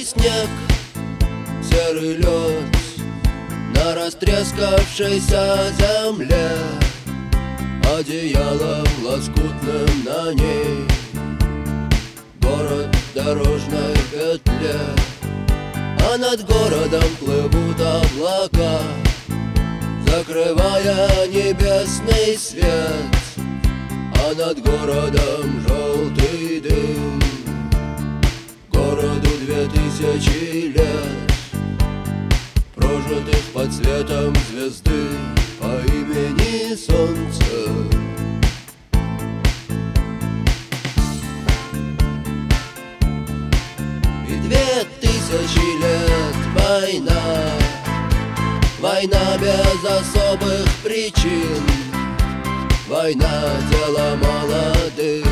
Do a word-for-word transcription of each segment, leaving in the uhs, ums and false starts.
Серый снег, серый лед на растрескавшейся земле, одеялом лоскутным на ней город в дорожной петле. А над городом плывут облака, закрывая небесный свет. А над городом желтый дым, городу две тысячи лет, прожитых под светом звезды по имени Солнце. И две тысячи лет война, война без особых причин, война дело молодых,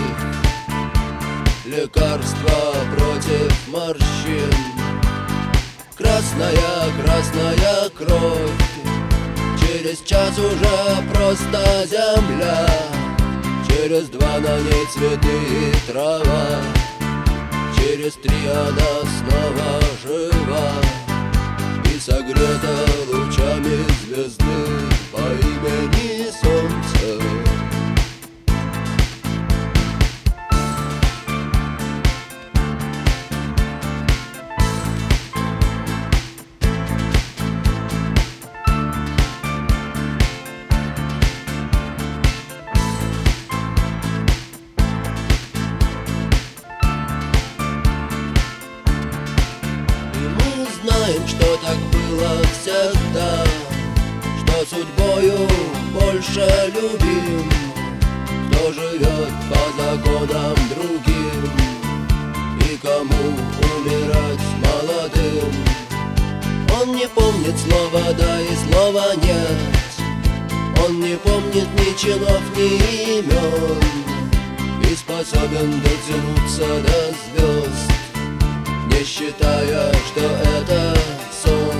лекарства против морщин. Красная, красная кровь, через час уже просто земля, через два на ней цветы и трава, через три она снова жива и согрета лучами звезды по имени Солнце. Знаем, что так было всегда, что судьбою больше любим, кто живет по законам другим и кому умирать молодым. Он не помнит слова «да» и слова «нет», он не помнит ни чинов, ни имен, и способен дотянуться до звезд, не считая, что это сон,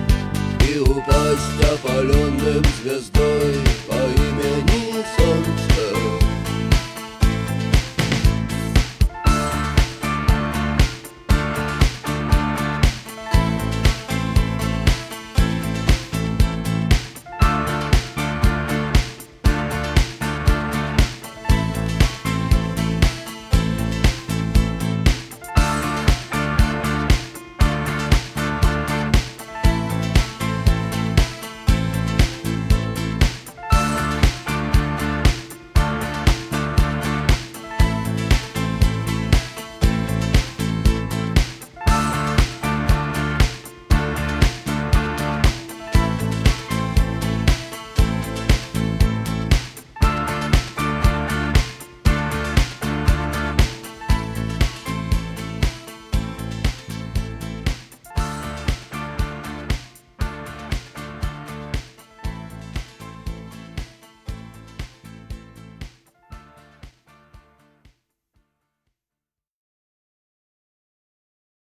и упасть опаленным звездой по имени Солнце.